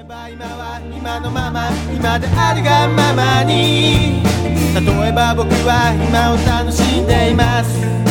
えば今は今のまま、今であるがままに。例えば僕は今を楽しんでいます。